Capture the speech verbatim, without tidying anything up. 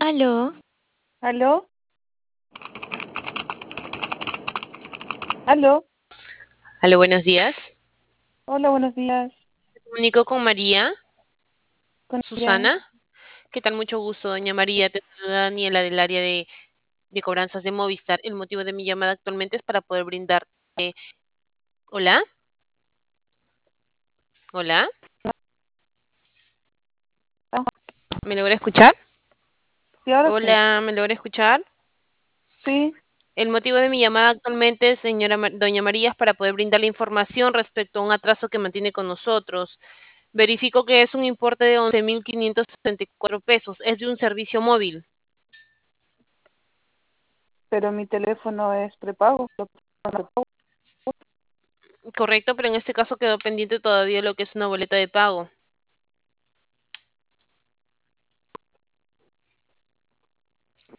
Aló, ¿Aló? ¿Aló? Aló, buenos días. Hola, buenos días. Me comunico con María Con ella. Susana. ¿Qué tal? Mucho gusto, doña María. Te saluda Daniela del área de, de cobranzas de Movistar. El motivo de mi llamada actualmente es para poder brindar. Hola, hola. Ah, ¿Me logra escuchar? sí, ahora sí. Hola, ¿me logra escuchar? Sí, El motivo de mi llamada actualmente, señora Ma- doña María, es para poder brindarle información respecto a un atraso que mantiene con nosotros. Verifico que es un importe de once mil quinientos setenta y cuatro pesos. Es de un servicio móvil. pero mi teléfono es prepago. Lo prepago. Correcto, pero en este caso quedó pendiente todavía lo que es una boleta de pago.